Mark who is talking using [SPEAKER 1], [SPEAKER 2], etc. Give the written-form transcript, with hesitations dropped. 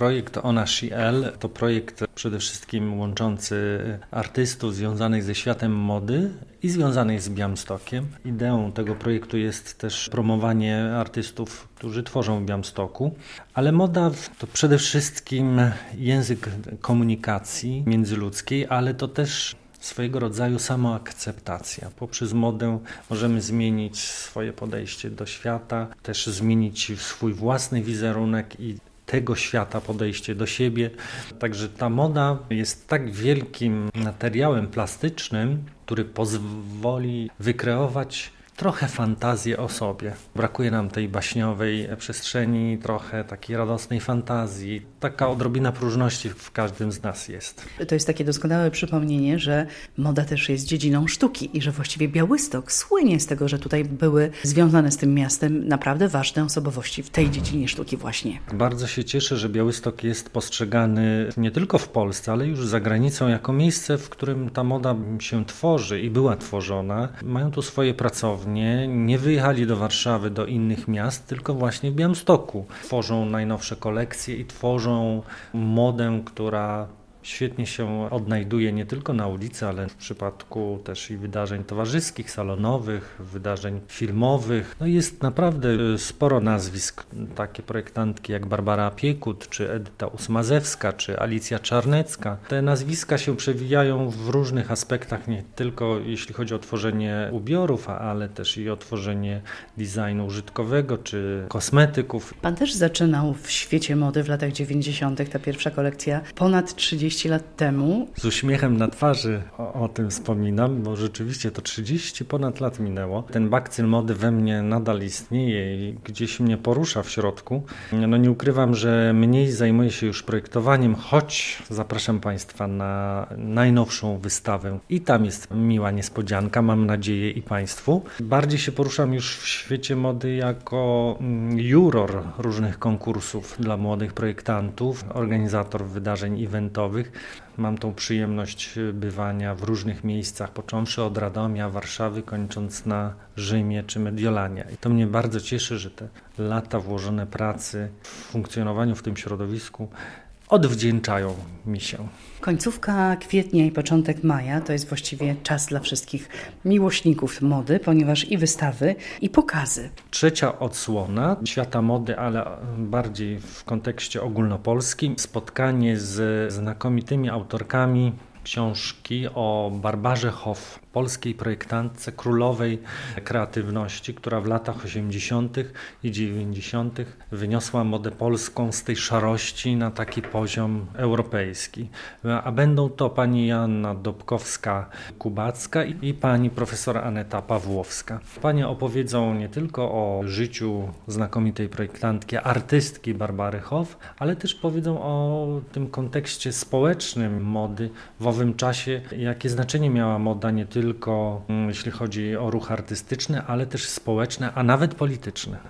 [SPEAKER 1] Projekt Ona She Elle to projekt przede wszystkim łączący artystów związanych ze światem mody i związanych z Białymstokiem. Ideą tego projektu jest też promowanie artystów, którzy tworzą w Białymstoku, ale moda to przede wszystkim język komunikacji międzyludzkiej, ale to też swojego rodzaju samoakceptacja. Poprzez modę możemy zmienić swoje podejście do świata, też zmienić swój własny wizerunek i tego świata podejście do siebie. Także ta moda jest tak wielkim materiałem plastycznym, który pozwoli wykreować trochę fantazję o sobie. Brakuje nam tej baśniowej przestrzeni, trochę takiej radosnej fantazji. Taka odrobina próżności w każdym z nas jest.
[SPEAKER 2] To jest takie doskonałe przypomnienie, że moda też jest dziedziną sztuki i że właściwie Białystok słynie z tego, że tutaj były związane z tym miastem naprawdę ważne osobowości w tej dziedzinie sztuki właśnie.
[SPEAKER 1] Bardzo się cieszę, że Białystok jest postrzegany nie tylko w Polsce, ale już za granicą jako miejsce, w którym ta moda się tworzy i była tworzona. Mają tu swoje pracownie. Nie wyjechali do Warszawy, do innych miast, tylko właśnie w Białymstoku. Tworzą najnowsze kolekcje i tworzą modę, która świetnie się odnajduje nie tylko na ulicy, ale w przypadku też i wydarzeń towarzyskich, salonowych, wydarzeń filmowych. No jest naprawdę sporo nazwisk, takie projektantki jak Barbara Piekut, czy Edyta Usmazewska, czy Alicja Czarnecka. Te nazwiska się przewijają w różnych aspektach, nie tylko jeśli chodzi o tworzenie ubiorów, ale też i o tworzenie designu użytkowego, czy kosmetyków.
[SPEAKER 2] Pan też zaczynał w świecie mody w latach 90. Ta pierwsza kolekcja ponad 30 lat temu.
[SPEAKER 1] Z uśmiechem na twarzy o tym wspominam, bo rzeczywiście to 30 ponad lat minęło. Ten bakcyl mody we mnie nadal istnieje i gdzieś mnie porusza w środku. No nie ukrywam, że mniej zajmuję się już projektowaniem, choć zapraszam Państwa na najnowszą wystawę i tam jest miła niespodzianka, mam nadzieję i Państwu. Bardziej się poruszam już w świecie mody jako juror różnych konkursów dla młodych projektantów, organizator wydarzeń eventowych. Mam tą przyjemność bywania w różnych miejscach, począwszy od Radomia, Warszawy, kończąc na Rzymie czy Mediolanie. I to mnie bardzo cieszy, że te lata włożone pracy w funkcjonowaniu w tym środowisku odwdzięczają mi się.
[SPEAKER 2] Końcówka kwietnia i początek maja to jest właściwie czas dla wszystkich miłośników mody, ponieważ i wystawy, i pokazy.
[SPEAKER 1] Trzecia odsłona świata mody, ale bardziej w kontekście ogólnopolskim. Spotkanie z znakomitymi autorkami książki o Barbarze Hoff, polskiej projektantce, królowej kreatywności, która w latach 80. i 90. wyniosła modę polską z tej szarości na taki poziom europejski. A będą to pani Joanna Dobkowska-Kubacka i pani profesor Aneta Pawłowska. Panie opowiedzą nie tylko o życiu znakomitej projektantki, artystki Barbary Hoff, ale też powiedzą o tym kontekście społecznym mody w owym czasie, jakie znaczenie miała moda nie tylko jeśli chodzi o ruch artystyczny, ale też społeczne, a nawet polityczne.